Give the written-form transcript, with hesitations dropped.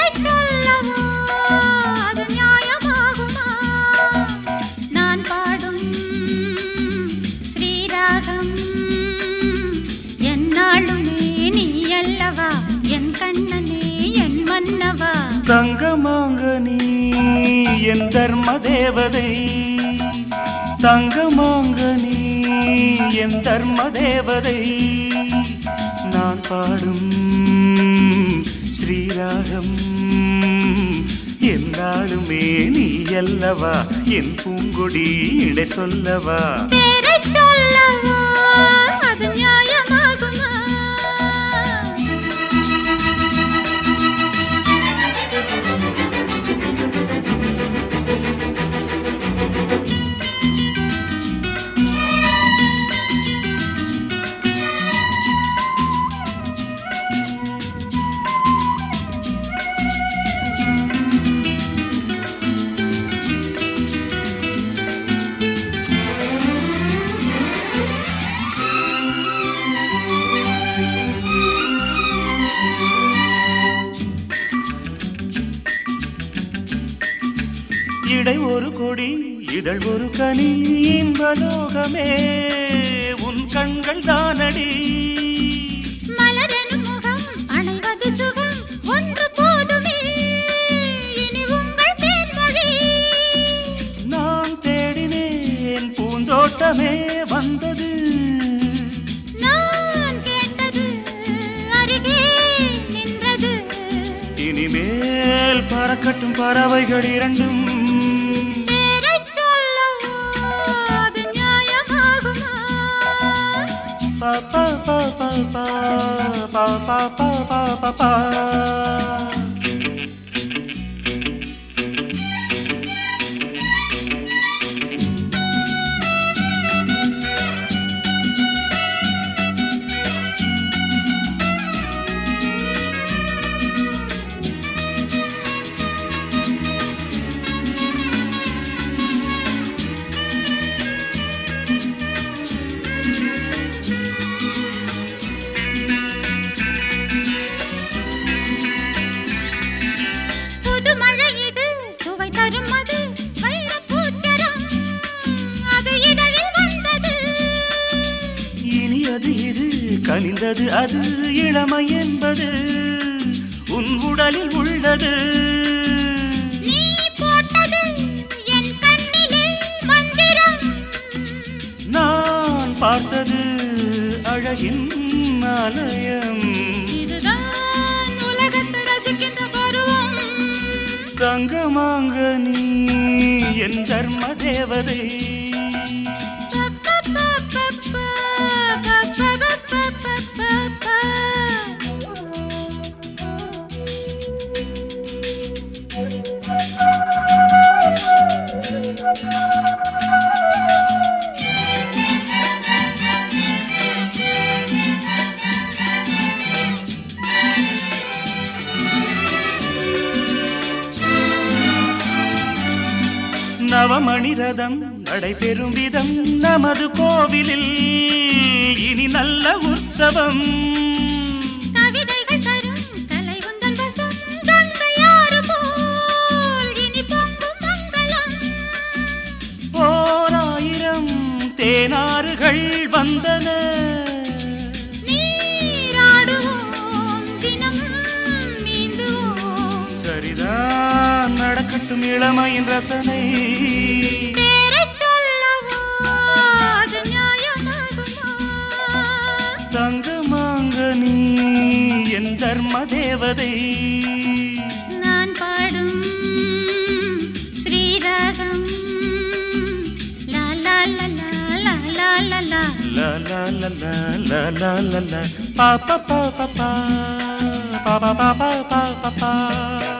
சொல்லவோ அது நியாயமாகுமா? நான் பாடும் ஸ்ரீராகம் என்னாலுமே நீ அல்லவா என் கண்ணனே என் மன்னவா. தங்கமாங்க நீ என் தர்ம தேவதை, தங்கமாங்க நீ என் தர்ம தேவதை. நான் பாடும் ஸ்ரீராகம் என்னாலுமே நீ அல்லவா என் பூங்கொடி இடை சொல்லவா. சொல்லவோ அது நியாயமாகுமா? இடை ஒரு கொடி இதழ் ஒரு கனி இன்பலோகமே உன் கண்கள் தானடி. மலரெனும் முகம் அணைவது சுகம் ஒன்று போதுமே இனி உங்கள் தேன்மொழி. நான் தேடினேன் பூந்தோட்டமே வந்தது, நான் கேட்டது அருகே நின்றது. இனிமேல் பறக்கட்டும் பறவைகள் இரண்டும். Pa pa pa pa pa pa pa pa pa pa pa. கனிந்தது அது இளமை என்பது உன் உடலில் உள்ளது. நீ போட்டது என் கண்ணிலே மந்திரம், நான் பார்த்தது அழகின் ஆலயம். இதுதான் உலகத்தை ரசிக்கின்ற பருவம். தங்கமாங்க நீ என் தர்ம தேவதை. நவமணி ரதம் நடைபெறும் விதம் நமது கோவிலில் இனி நல்ல உற்சவம். கவிதைகள் தரும் கலை உந்தன் வசம் கங்கையாறு போல் இனி பொங்கும் மங்களம். ஓராயிரம் தேனாறுகள் வந்தன, நீராடுவோம் தினம் நீந்துவோம். சரிதான் நடக்கட்டும் இளமையின் ரசனை. சொல்லவோ அது நியாயமாகுமா? தங்கமாங்க நீ என் தர்ம தேவதை. நான் பாடும் ஸ்ரீராகம் லா லா லா லா லா லா லா லா la la la la la la la la pa pa pa pa pa pa pa pa pa pa pa.